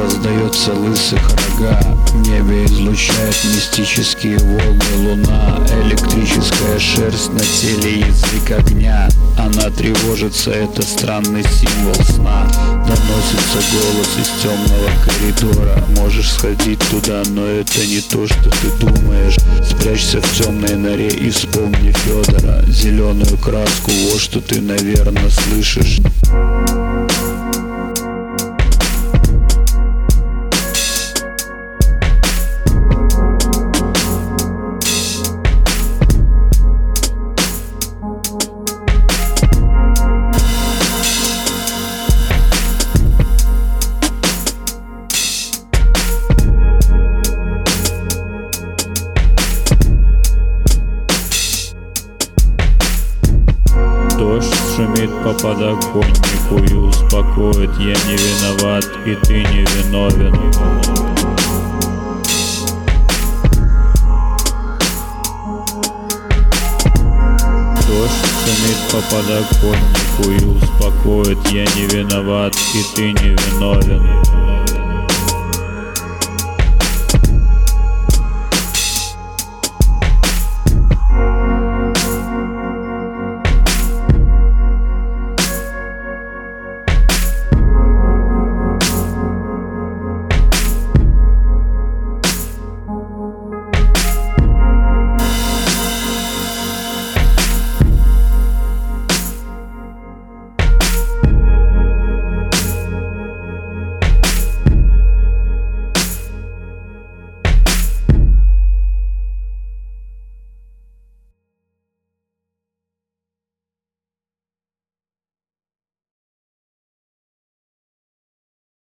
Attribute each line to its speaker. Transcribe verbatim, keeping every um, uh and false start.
Speaker 1: раздается лысых рога. В небе излучает мистические волны луна. Электрическая шерсть на теле, язык огня. Она тревожится, это странный символ сна. Доносится голос из темного коридора. Можешь сходить туда, но это не то, что ты думаешь. Спрячься в темной норе и вспомни Федора. Зеленую краску, вот что ты, наверное, слышишь.
Speaker 2: Дождь шумит по подоконнику и успокоит: я не виноват, и ты не виновен. Дождь шумит по подоконнику и успокоит: я не виноват, и ты не виновен.